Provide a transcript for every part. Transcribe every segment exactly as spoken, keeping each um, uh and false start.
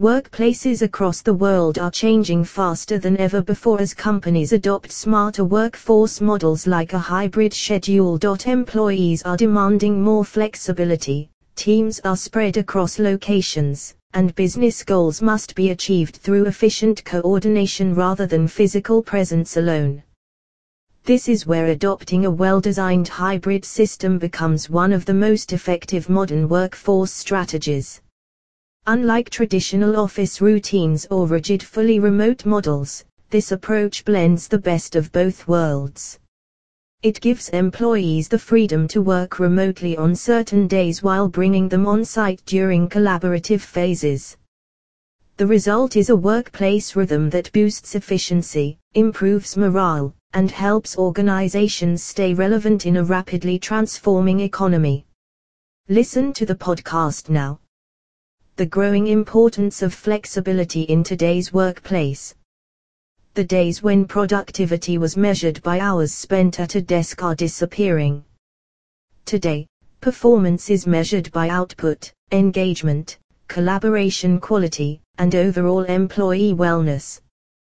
Workplaces across the world are changing faster than ever before as companies adopt smarter workforce models like a hybrid schedule. Employees are demanding more flexibility, teams are spread across locations, and business goals must be achieved through efficient coordination rather than physical presence alone. This is where adopting a well-designed hybrid system becomes one of the most effective modern workforce strategies. Unlike traditional office routines or rigid fully remote models, this approach blends the best of both worlds. It gives employees the freedom to work remotely on certain days while bringing them on-site during collaborative phases. The result is a workplace rhythm that boosts efficiency, improves morale, and helps organizations stay relevant in a rapidly transforming economy. Listen to the podcast now. The growing importance of flexibility in today's workplace. The days when productivity was measured by hours spent at a desk are disappearing. Today, performance is measured by output, engagement, collaboration quality, and overall employee wellness.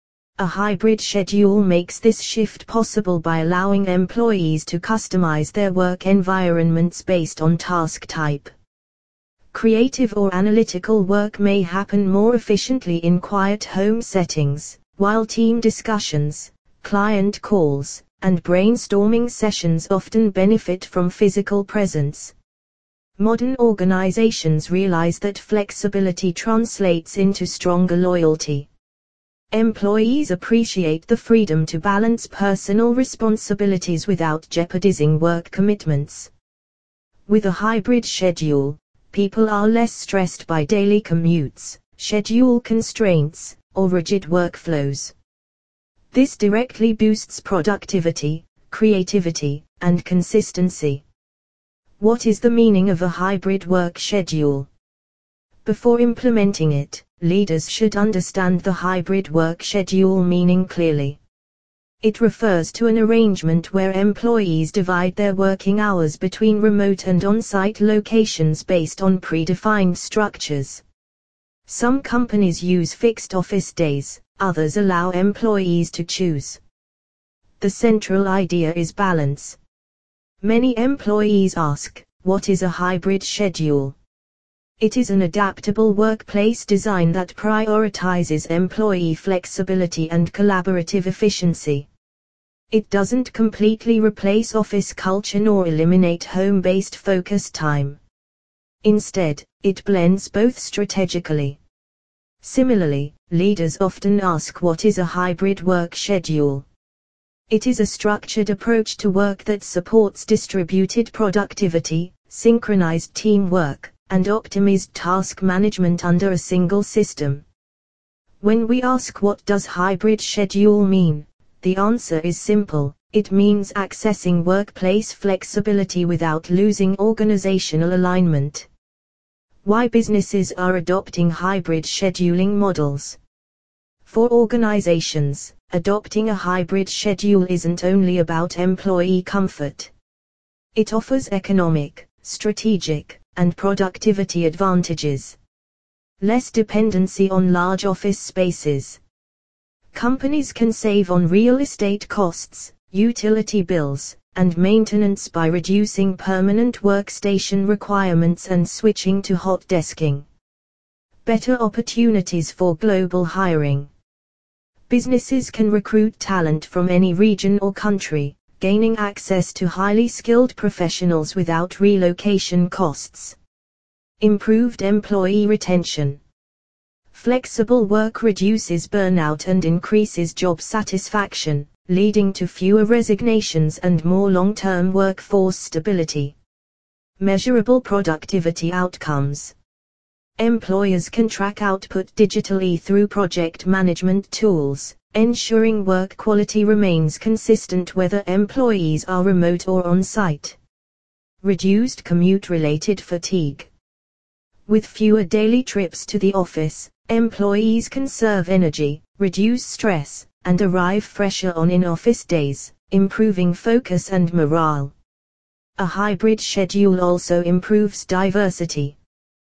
A hybrid schedule makes this shift possible by allowing employees to customize their work environments based on task type. Creative or analytical work may happen more efficiently in quiet home settings, while team discussions, client calls, and brainstorming sessions often benefit from physical presence. Modern organizations realize that flexibility translates into stronger loyalty. Employees appreciate the freedom to balance personal responsibilities without jeopardizing work commitments. With a hybrid schedule, people are less stressed by daily commutes, schedule constraints, or rigid workflows. This directly boosts productivity, creativity, and consistency. What is the meaning of a hybrid work schedule? Before implementing it, leaders should understand the hybrid work schedule meaning clearly. It refers to an arrangement where employees divide their working hours between remote and on-site locations based on predefined structures. Some companies use fixed office days, others allow employees to choose. The central idea is balance. Many employees ask, what is a hybrid schedule? It is an adaptable workplace design that prioritizes employee flexibility and collaborative efficiency. It doesn't completely replace office culture nor eliminate home-based focus time. Instead, it blends both strategically. Similarly, leaders often ask what is a hybrid work schedule. It is a structured approach to work that supports distributed productivity, synchronized teamwork, and optimized task management under a single system. When we ask what does hybrid schedule mean, the answer is simple: it means accessing workplace flexibility without losing organizational alignment. Why businesses are adopting hybrid scheduling models? For organizations, adopting a hybrid schedule isn't only about employee comfort. It offers economic, strategic, and productivity advantages. Less dependency on large office spaces. Companies can save on real estate costs, utility bills, and maintenance by reducing permanent workstation requirements and switching to hot desking. Better opportunities for global hiring. Businesses can recruit talent from any region or country, gaining access to highly skilled professionals without relocation costs. Improved employee retention. Flexible work reduces burnout and increases job satisfaction, leading to fewer resignations and more long-term workforce stability. Measurable productivity outcomes. Employers can track output digitally through project management tools, ensuring work quality remains consistent whether employees are remote or on-site. Reduced commute-related fatigue. With fewer daily trips to the office, employees conserve energy, reduce stress, and arrive fresher on in-office days, improving focus and morale. A hybrid schedule also improves diversity.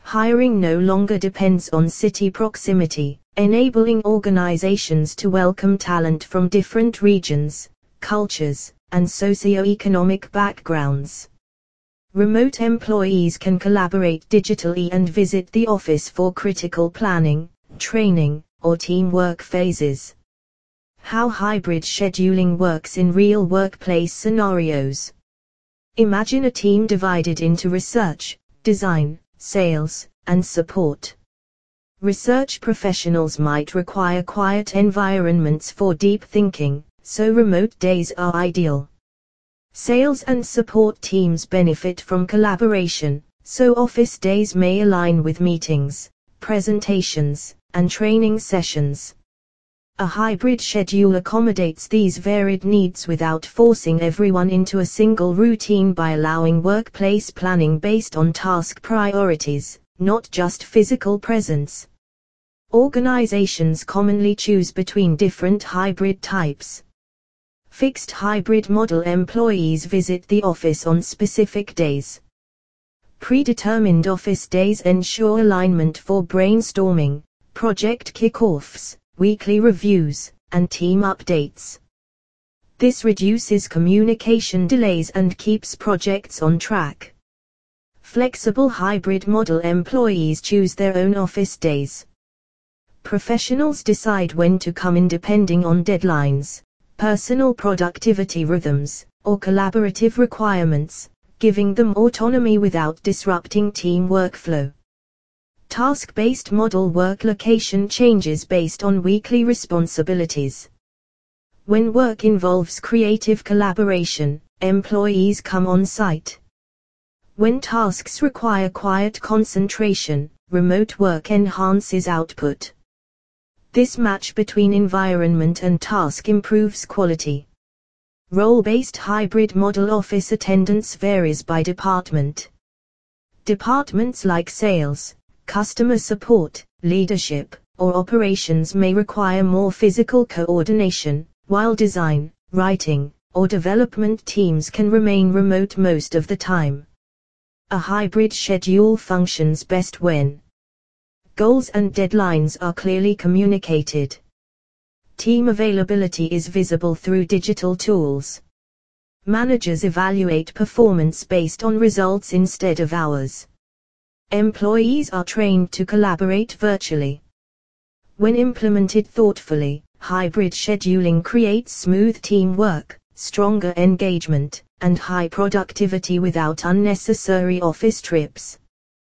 Hiring no longer depends on city proximity, enabling organizations to welcome talent from different regions, cultures, and socio-economic backgrounds. Remote employees can collaborate digitally and visit the office for critical planning, training, or teamwork phases. How hybrid scheduling works in real workplace scenarios. Imagine a team divided into research, design, sales, and support. Research professionals might require quiet environments for deep thinking, so remote days are ideal. Sales and support teams benefit from collaboration, so office days may align with meetings, presentations, and training sessions. A hybrid schedule accommodates these varied needs without forcing everyone into a single routine by allowing workplace planning based on task priorities, not just physical presence. Organizations commonly choose between different hybrid types. Fixed hybrid model: employees visit the office on specific days. Predetermined office days ensure alignment for brainstorming, project kickoffs, weekly reviews, and team updates. This reduces communication delays and keeps projects on track. Flexible hybrid model: employees choose their own office days. Professionals decide when to come in depending on deadlines, personal productivity rhythms, or collaborative requirements, giving them autonomy without disrupting team workflow. Task-based model: work location changes based on weekly responsibilities. When work involves creative collaboration, employees come on site. When tasks require quiet concentration, remote work enhances output. This match between environment and task improves quality. Role-based hybrid model: office attendance varies by department. Departments like sales, customer support, leadership, or operations may require more physical coordination, while design, writing, or development teams can remain remote most of the time. A hybrid schedule functions best when goals and deadlines are clearly communicated. Team availability is visible through digital tools. Managers evaluate performance based on results instead of hours. Employees are trained to collaborate virtually. When implemented thoughtfully, hybrid scheduling creates smooth teamwork, stronger engagement, and high productivity without unnecessary office trips.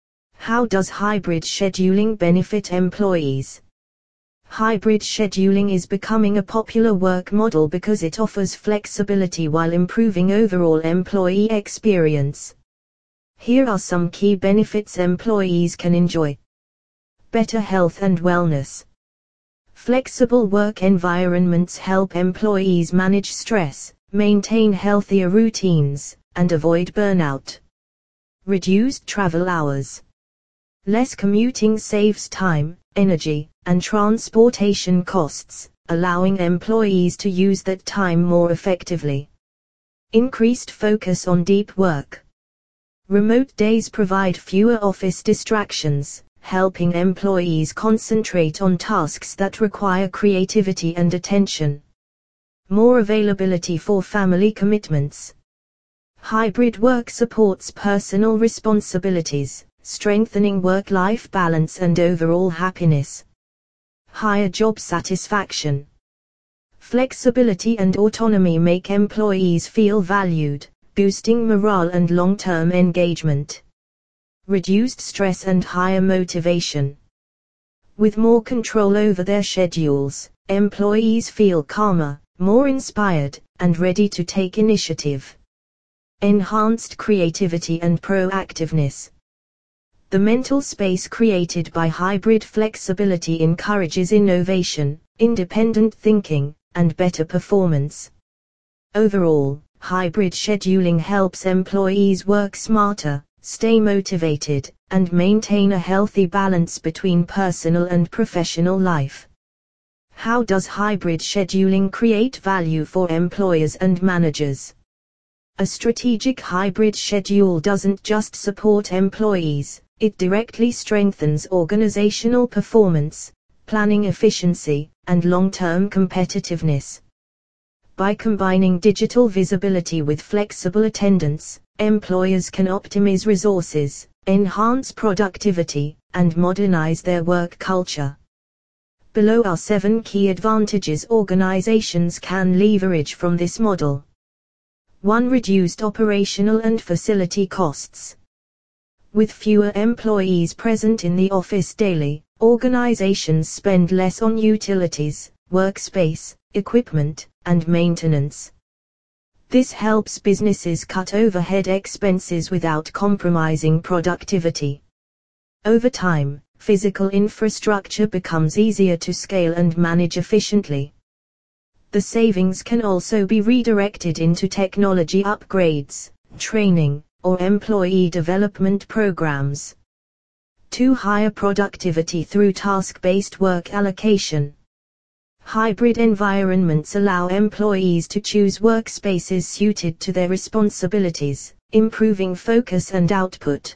How does hybrid scheduling benefit employees? Hybrid scheduling is becoming a popular work model because it offers flexibility while improving overall employee experience. Here are some key benefits employees can enjoy. Better health and wellness. Flexible work environments help employees manage stress, maintain healthier routines, and avoid burnout. Reduced travel hours. Less commuting saves time, energy, and transportation costs, allowing employees to use that time more effectively. Increased focus on deep work. Remote days provide fewer office distractions, helping employees concentrate on tasks that require creativity and attention. More availability for family commitments. Hybrid work supports personal responsibilities, strengthening work-life balance and overall happiness. Higher job satisfaction. Flexibility and autonomy make employees feel valued, boosting morale and long-term engagement. Reduced stress and higher motivation. With more control over their schedules, employees feel calmer, more inspired, and ready to take initiative. Enhanced creativity and proactiveness. The mental space created by hybrid flexibility encourages innovation, independent thinking, and better performance. Overall, hybrid scheduling helps employees work smarter, stay motivated, and maintain a healthy balance between personal and professional life. How does hybrid scheduling create value for employers and managers? A strategic hybrid schedule doesn't just support employees, It directly strengthens organizational performance, planning efficiency, and long-term competitiveness. By combining digital visibility with flexible attendance, employers can optimize resources, enhance productivity, and modernize their work culture. Below are seven key advantages organizations can leverage from this model. one Reduced operational and facility costs. With fewer employees present in the office daily, organizations spend less on utilities, workspace, equipment, and maintenance. This helps businesses cut overhead expenses without compromising productivity. Over time, physical infrastructure becomes easier to scale and manage efficiently. The savings can also be redirected into technology upgrades, training, or employee development programs. two Higher productivity through task-based work allocation. Hybrid environments allow employees to choose workspaces suited to their responsibilities, improving focus and output.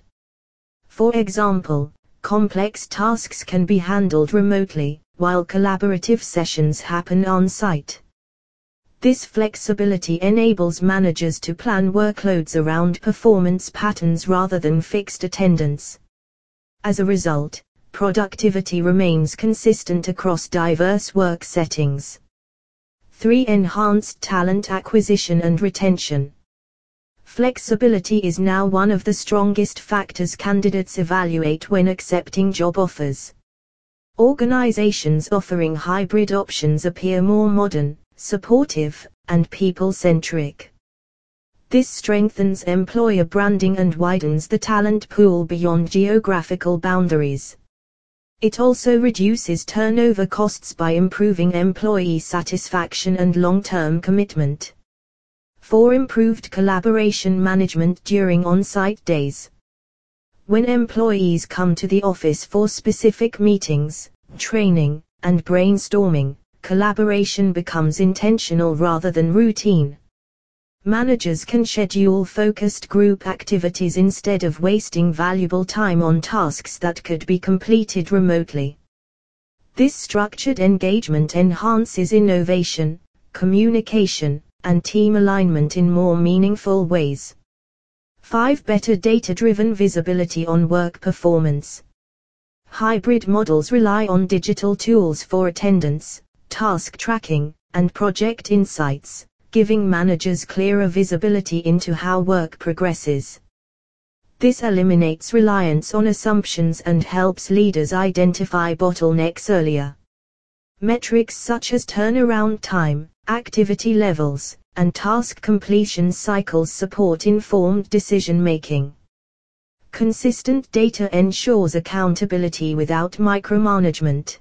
For example, complex tasks can be handled remotely, while collaborative sessions happen on-site. This flexibility enables managers to plan workloads around performance patterns rather than fixed attendance. As a result, productivity remains consistent across diverse work settings. three Enhanced talent acquisition and retention. Flexibility is now one of the strongest factors candidates evaluate when accepting job offers. Organizations offering hybrid options appear more modern, supportive, and people-centric. This strengthens employer branding and widens the talent pool beyond geographical boundaries. It also reduces turnover costs by improving employee satisfaction and long-term commitment. four Improved collaboration management during on-site days. When employees come to the office for specific meetings, training, and brainstorming, collaboration becomes intentional rather than routine. Managers can schedule focused group activities instead of wasting valuable time on tasks that could be completed remotely. This structured engagement enhances innovation, communication, and team alignment in more meaningful ways. five Better data-driven visibility on work performance. Hybrid models rely on digital tools for attendance, task tracking, and project insights, giving managers clearer visibility into how work progresses. This eliminates reliance on assumptions and helps leaders identify bottlenecks earlier. Metrics such as turnaround time, activity levels, and task completion cycles support informed decision-making. Consistent data ensures accountability without micromanagement.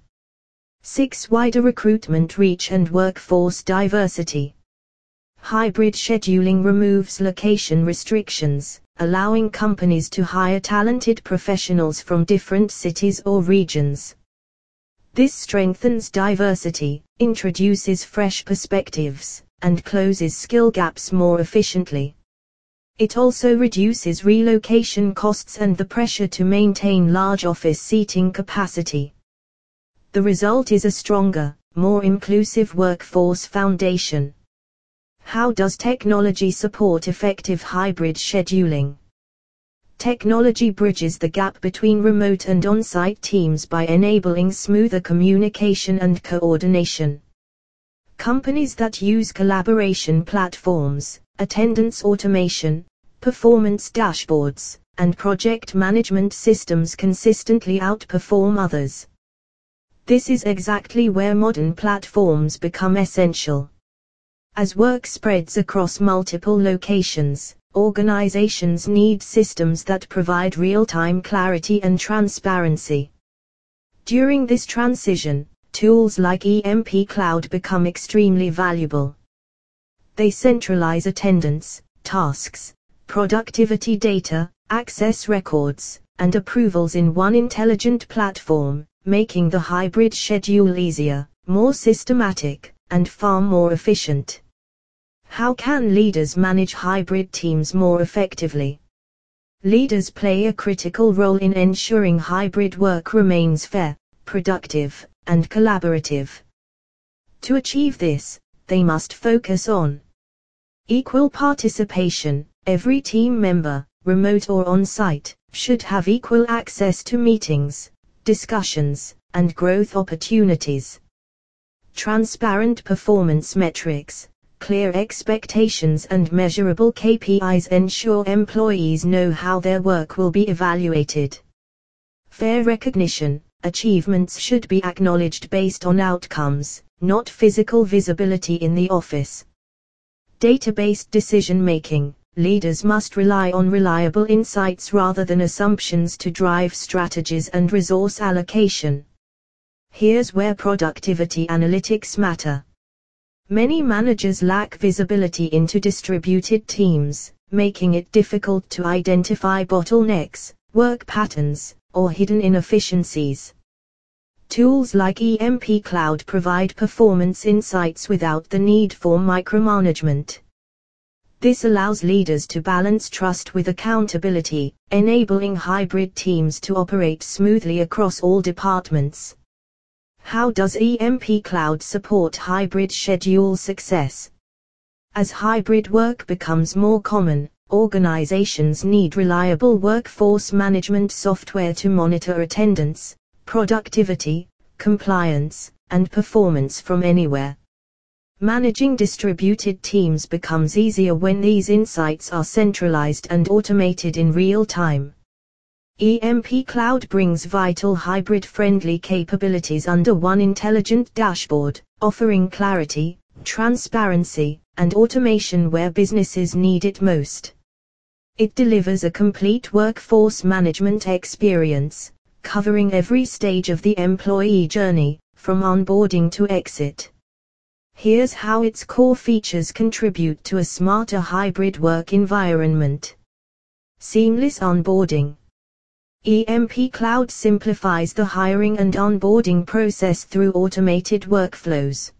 six Wider recruitment reach and workforce diversity. Hybrid scheduling removes location restrictions, allowing companies to hire talented professionals from different cities or regions. This strengthens diversity, introduces fresh perspectives, and closes skill gaps more efficiently. It also reduces relocation costs and the pressure to maintain large office seating capacity. The result is a stronger, more inclusive workforce foundation. How does technology support effective hybrid scheduling? Technology bridges the gap between remote and on-site teams by enabling smoother communication and coordination. Companies that use collaboration platforms, attendance automation, performance dashboards, and project management systems consistently outperform others. This is exactly where modern platforms become essential. As work spreads across multiple locations, organizations need systems that provide real-time clarity and transparency. During this transition, tools like E M P Cloud become extremely valuable. They centralize attendance, tasks, productivity data, access records, and approvals in one intelligent platform, making the hybrid schedule easier, more systematic, and far more efficient. How can leaders manage hybrid teams more effectively? Leaders play a critical role in ensuring hybrid work remains fair, productive, and collaborative. To achieve this, they must focus on equal participation. Every team member, remote or on-site, should have equal access to meetings, discussions, and growth opportunities. Transparent performance metrics, clear expectations and measurable K P Is ensure employees know how their work will be evaluated. Fair recognition, achievements should be acknowledged based on outcomes, not physical visibility in the office. Data-based decision-making, leaders must rely on reliable insights rather than assumptions to drive strategies and resource allocation. Here's where productivity analytics matter. Many managers lack visibility into distributed teams, making it difficult to identify bottlenecks, work patterns, or hidden inefficiencies. Tools like E M P Cloud provide performance insights without the need for micromanagement. This allows leaders to balance trust with accountability, enabling hybrid teams to operate smoothly across all departments. How does E M P Cloud support hybrid schedule success? As hybrid work becomes more common, organizations need reliable workforce management software to monitor attendance, productivity, compliance, and performance from anywhere. Managing distributed teams becomes easier when these insights are centralized and automated in real time. E M P Cloud brings vital hybrid-friendly capabilities under one intelligent dashboard, offering clarity, transparency, and automation where businesses need it most. It delivers a complete workforce management experience, covering every stage of the employee journey, from onboarding to exit. Here's how its core features contribute to a smarter hybrid work environment. Seamless onboarding. E M P Cloud simplifies the hiring and onboarding process through automated workflows.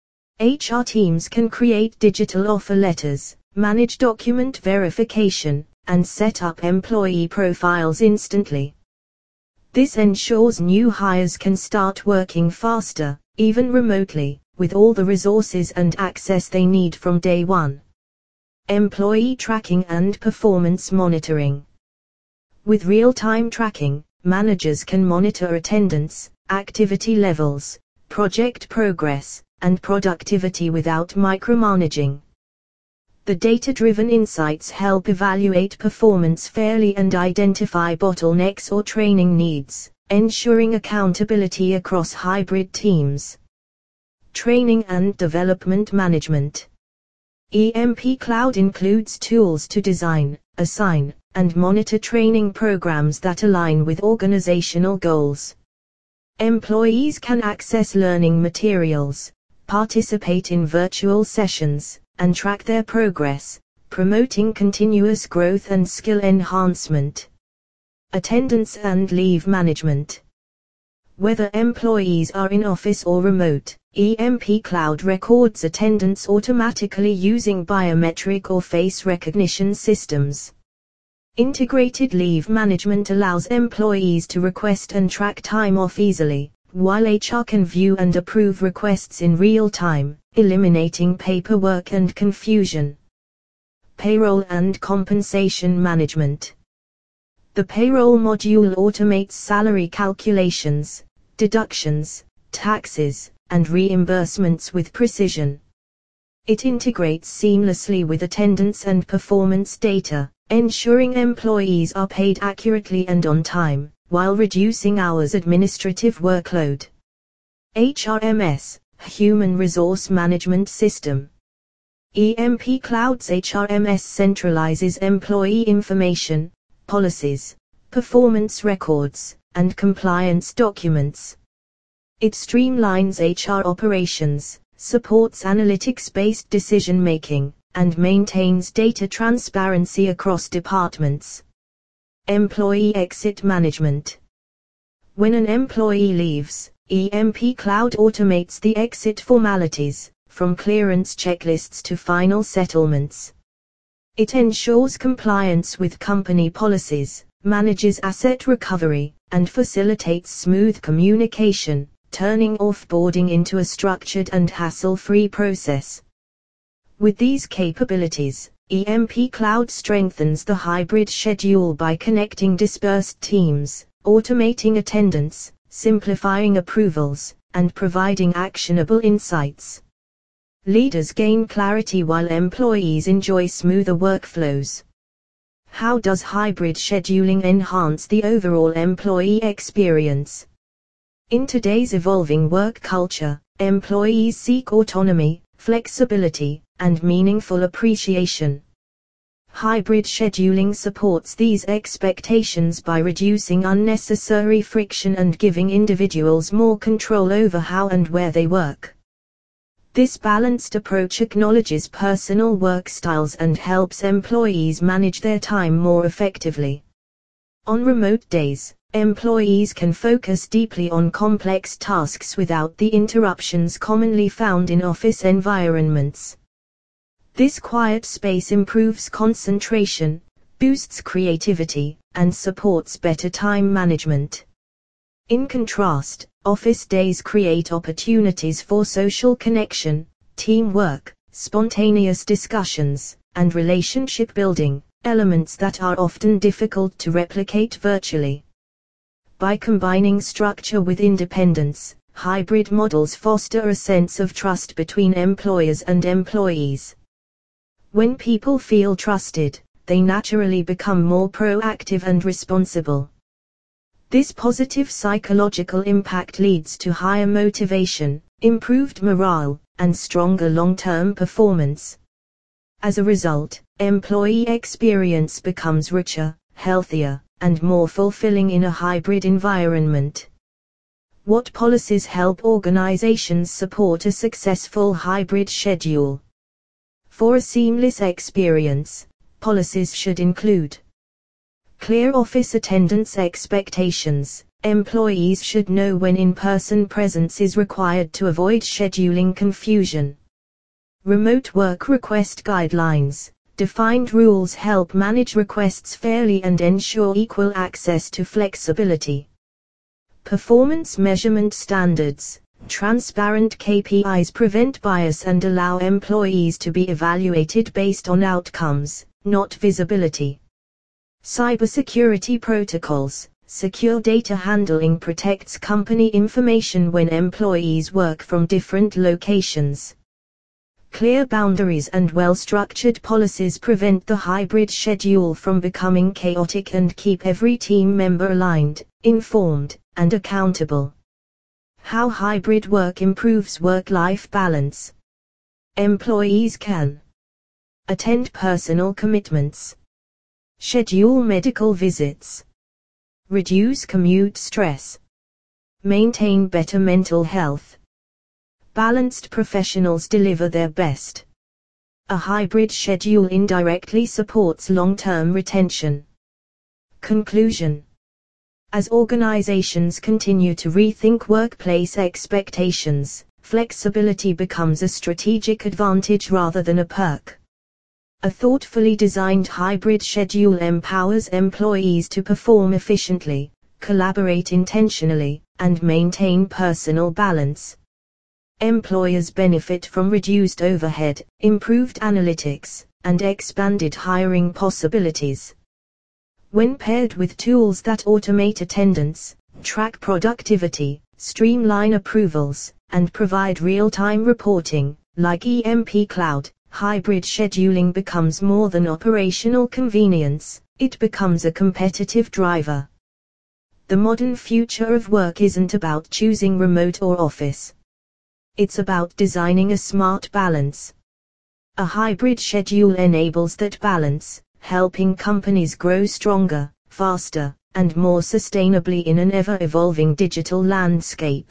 H R teams can create digital offer letters, manage document verification, and set up employee profiles instantly. This ensures new hires can start working faster, even remotely, with all the resources and access they need from day one. Employee tracking and performance monitoring. With real-time tracking, managers can monitor attendance, activity levels, project progress, and productivity without micromanaging. The data-driven insights help evaluate performance fairly and identify bottlenecks or training needs, ensuring accountability across hybrid teams. Training and development management. E M P Cloud includes tools to design, assign, and monitor training programs that align with organizational goals. Employees can access learning materials, participate in virtual sessions, and track their progress, promoting continuous growth and skill enhancement. Attendance and leave management. Whether employees are in office or remote, E M P Cloud records attendance automatically using biometric or face recognition systems. Integrated leave management allows employees to request and track time off easily, while H R can view and approve requests in real time, eliminating paperwork and confusion. Payroll and compensation management. The payroll module automates salary calculations, deductions, taxes, and reimbursements with precision. It integrates seamlessly with attendance and performance data, ensuring employees are paid accurately and on time, while reducing hours administrative workload. H R M S, Human Resource Management System. E M P Cloud's H R M S centralizes employee information, policies, performance records, and compliance documents. It streamlines H R operations, supports analytics-based decision-making, and maintains data transparency across departments. Employee exit management. When an employee leaves, E M P Cloud automates the exit formalities, from clearance checklists to final settlements. It ensures compliance with company policies, manages asset recovery, and facilitates smooth communication, turning offboarding into a structured and hassle-free process. With these capabilities, E M P Cloud strengthens the hybrid schedule by connecting dispersed teams, automating attendance, simplifying approvals, and providing actionable insights. Leaders gain clarity while employees enjoy smoother workflows. How does hybrid scheduling enhance the overall employee experience? In today's evolving work culture, employees seek autonomy, flexibility, and meaningful appreciation. Hybrid scheduling supports these expectations by reducing unnecessary friction and giving individuals more control over how and where they work. This balanced approach acknowledges personal work styles and helps employees manage their time more effectively. On remote days, employees can focus deeply on complex tasks without the interruptions commonly found in office environments. This quiet space improves concentration, boosts creativity, and supports better time management. In contrast, office days create opportunities for social connection, teamwork, spontaneous discussions, and relationship building, elements that are often difficult to replicate virtually. By combining structure with independence, hybrid models foster a sense of trust between employers and employees. When people feel trusted, they naturally become more proactive and responsible. This positive psychological impact leads to higher motivation, improved morale, and stronger long-term performance. As a result, employee experience becomes richer, healthier, and more fulfilling in a hybrid environment. What policies help organizations support a successful hybrid schedule? For a seamless experience, policies should include clear office attendance expectations. Employees should know when in-person presence is required to avoid scheduling confusion. Remote work request guidelines. Defined rules help manage requests fairly and ensure equal access to flexibility. Performance measurement standards. Transparent K P Is prevent bias and allow employees to be evaluated based on outcomes, not visibility. Cybersecurity protocols. Secure data handling protects company information when employees work from different locations. Clear boundaries and well-structured policies prevent the hybrid schedule from becoming chaotic and keep every team member aligned, informed, and accountable. How hybrid work improves work-life balance. Employees can attend personal commitments, schedule medical visits, reduce commute stress, maintain better mental health. Balanced professionals deliver their best. A hybrid schedule indirectly supports long-term retention. Conclusion. As organizations continue to rethink workplace expectations, flexibility becomes a strategic advantage rather than a perk. A thoughtfully designed hybrid schedule empowers employees to perform efficiently, collaborate intentionally, and maintain personal balance. Employers benefit from reduced overhead, improved analytics, and expanded hiring possibilities. When paired with tools that automate attendance, track productivity, streamline approvals, and provide real-time reporting, like E M P Cloud, hybrid scheduling becomes more than operational convenience, it becomes a competitive driver. The modern future of work isn't about choosing remote or office. It's about designing a smart balance. A hybrid schedule enables that balance, helping companies grow stronger, faster, and more sustainably in an ever-evolving digital landscape.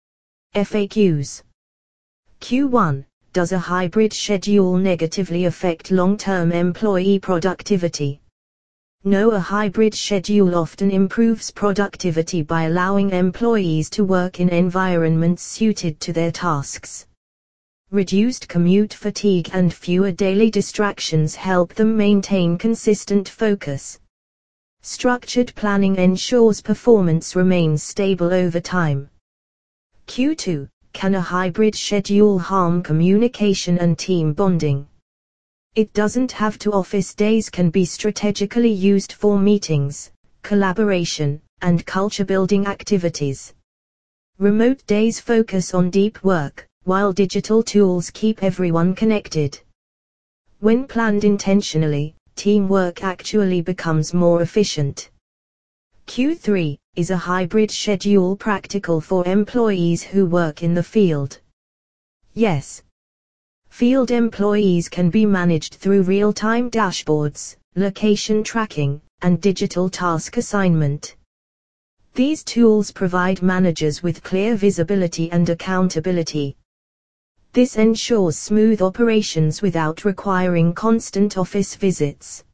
F A Qs. Q one. Does a hybrid schedule negatively affect long-term employee productivity? No, a hybrid schedule often improves productivity by allowing employees to work in environments suited to their tasks. Reduced commute fatigue and fewer daily distractions help them maintain consistent focus. Structured planning ensures performance remains stable over time. Q two. Can a hybrid schedule harm communication and team bonding? It doesn't have to. Office days can be strategically used for meetings, collaboration, and culture-building activities. Remote days focus on deep work, while digital tools keep everyone connected. When planned intentionally, teamwork actually becomes more efficient. Q three. Is a hybrid schedule practical for employees who work in the field? Yes. Field employees can be managed through real-time dashboards, location tracking, and digital task assignment. These tools provide managers with clear visibility and accountability. This ensures smooth operations without requiring constant office visits.